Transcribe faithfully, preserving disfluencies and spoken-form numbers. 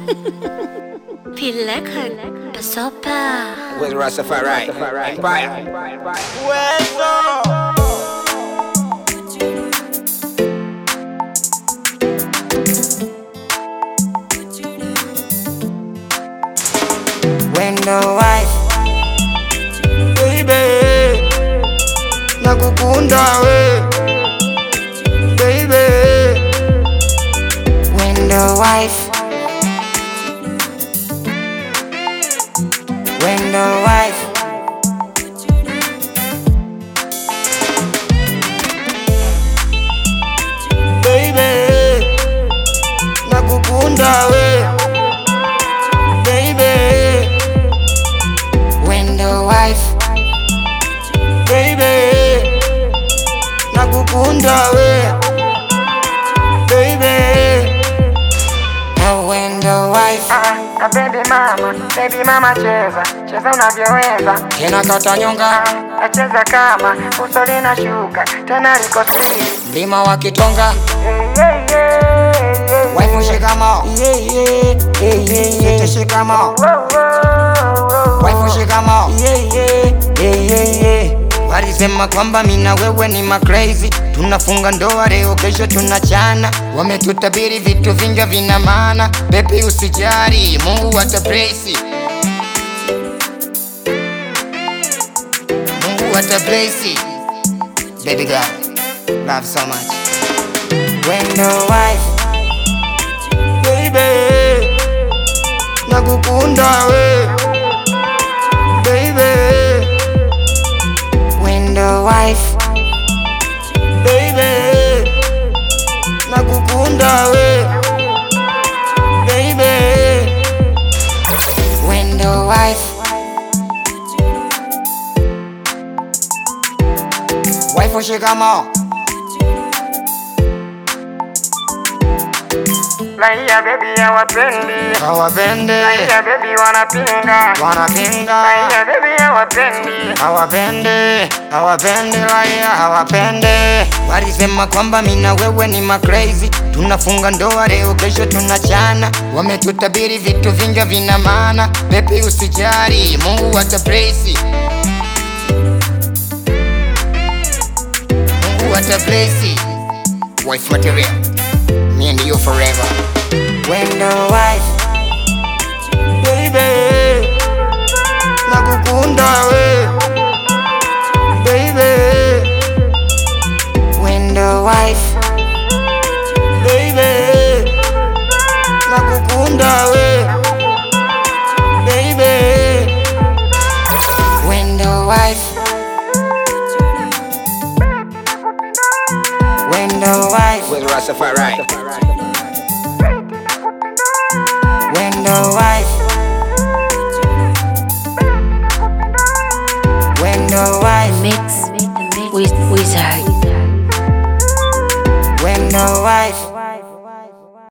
Pileka Basopa with Rastafari Empire. When the wife, baby, nakukunda we, baby. When the wife, when the wife, baby, nakukunda we, baby. When the wife, baby, nakukunda we, baby. Oh, when the wife, Ah, ah, baby mama, baby mama cheza, cheza unavyoweza. tena kata nyonga, Ah, acheza kama uso linashuka, tena liko siri. mlima wa Kitonga. Yeah, yeah, yeah, yeah. Wife shikamo, yeah yeah, yeah yeah, yeah. Shikamo, Whoa, whoa, whoa. wife shikamo, yeah yeah, yeah yeah, yeah. Walisema kwamba mina wewe ni macrazy, tunafunga ndoa leo kesho tunachana. Wametutabiri vitu vingi vina maana, baby usijari, Mungu atabless. Mungu atabless. Baby girl, love so much. When the wife, baby, nakukunda we, baby. When the wife, baby, nakukunda we, baby. When the wife, wife shikamo, Laia baby hawapendi, hawapendi, laia baby wanapinga, wanapinga, laia baby hawapendi. hawapendi, hawapendi, raia hawapendi. Walisema kwamba mina wewe ni macrazy, tunafunga ndoa leo kesho tunachana. Wametutabiri vitu vingi vina maana, baby usijari, Mungu atabless. Mungu atabless. Wife material, me and you forever. When the wife, baby, nakukunda we, baby. When the wife, baby, nakukunda we, baby. When the wife, when the wife, With Rastafari. when the wife, when the wife, Mix with Wizard. when the wife.